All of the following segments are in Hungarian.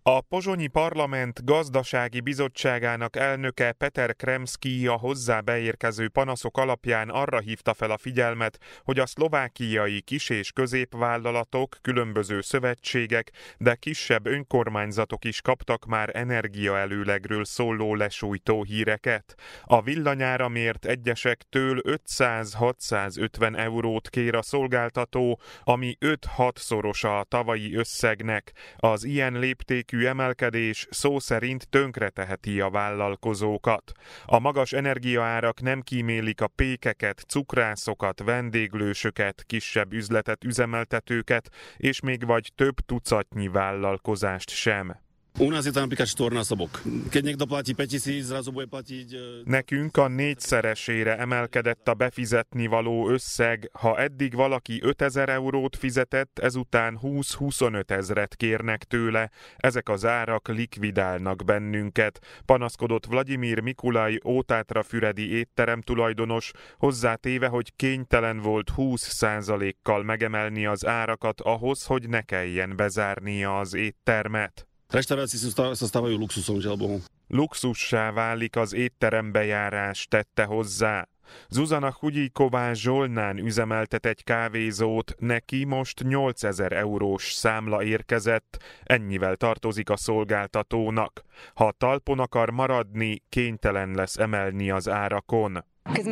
A pozsonyi parlament gazdasági bizottságának elnöke Peter Kremski a hozzá beérkező panaszok alapján arra hívta fel a figyelmet, hogy a szlovákiai kis- és középvállalatok, különböző szövetségek, de kisebb önkormányzatok is kaptak már energiaelőlegről szóló lesújtó híreket. A villanyáramért egyesektől 500-650 eurót kér a szolgáltató, ami 5-6 szorosa a tavalyi összegnek. Az ilyen léptékű emelkedés szó szerint tönkreteheti a vállalkozókat. A magas energiaárak nem kímélik a pékeket, cukrászokat, vendéglősöket, kisebb üzletet üzemeltetőket, és még vagy több tucatnyi vállalkozást sem. U nás je to napríklad štvornásobok. Keď niekto platí 5000, zrazu bude platiť... Nekünk a 4-szeresére emelkedett a befizetni való összeg. Ha eddig valaki 5000 eurót fizetett, ezután 20-25 ezret kérnek tőle. Ezek az árak likvidálnak bennünket, panaszkodott Vladimir Mikulaj ótátrafüredi étterem tulajdonos, hozzátéve, hogy kénytelen volt 20%-kal megemelni az árakat ahhoz, hogy ne kelljen bezárnia az éttermet. Reštaurácie sa stávajú luxusom, žiaľ Bohu. Luxussá válik az étterembe járás, tette hozzá. Zuzana Hugyíková Zsolnán üzemeltet egy kávézót, neki most 8000 eurós számla érkezett, ennyivel tartozik a szolgáltatónak. Ha talpon akar maradni, kénytelen lesz emelni az árakon.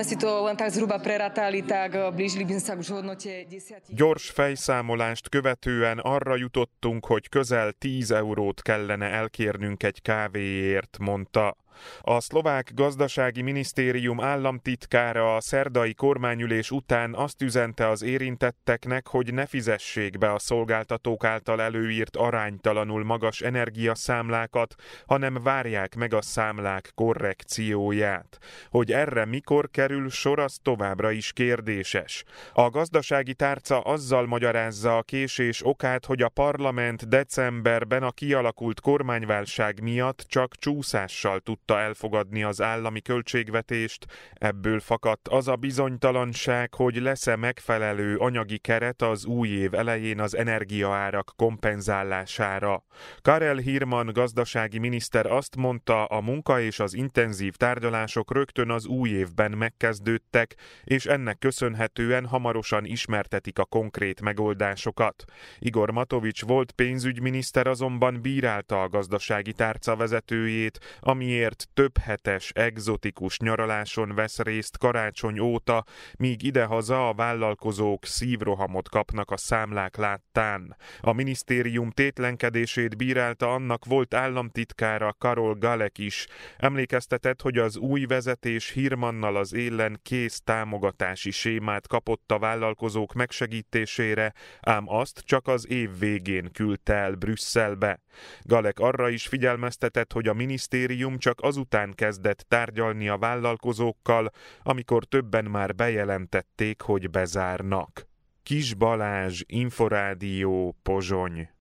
Gyors fejszámolást követően arra jutottunk, hogy közel 10 eurót kellene elkérnünk egy kávéért, mondta. A szlovák gazdasági minisztérium államtitkára a szerdai kormányülés után azt üzente az érintetteknek, hogy ne fizessék be a szolgáltatók által előírt aránytalanul magas energiaszámlákat, hanem várják meg a számlák korrekcióját. Hogy erre mikor kerül sor, az továbbra is kérdéses. A gazdasági tárca azzal magyarázza a késés okát, hogy a parlament decemberben a kialakult kormányválság miatt csak csúszással tudta elfogadni az állami költségvetést, ebből fakadt az a bizonytalanság, hogy lesz-e megfelelő anyagi keret az új év elején az energiaárak kompenzálására. Karel Hirman gazdasági miniszter azt mondta, a munka és az intenzív tárgyalások rögtön az új évben megkezdődtek, és ennek köszönhetően hamarosan ismertetik a konkrét megoldásokat. Igor Matovics volt pénzügyminiszter azonban bírálta a gazdasági tárca vezetőjét, amiért több hetes egzotikus nyaraláson vesz részt karácsony óta, míg idehaza a vállalkozók szívrohamot kapnak a számlák láttán. A minisztérium tétlenkedését bírálta annak volt államtitkára Karol Galek is. Emlékeztetett, hogy az új vezetés Hirmannal az élen kész támogatási sémát kapott a vállalkozók megsegítésére, ám azt csak az év végén küldte el Brüsszelbe. Galek arra is figyelmeztetett, hogy a minisztérium csak azután kezdett tárgyalni a vállalkozókkal, amikor többen már bejelentették, hogy bezárnak. Kis Balázs, Inforádió, Pozsony.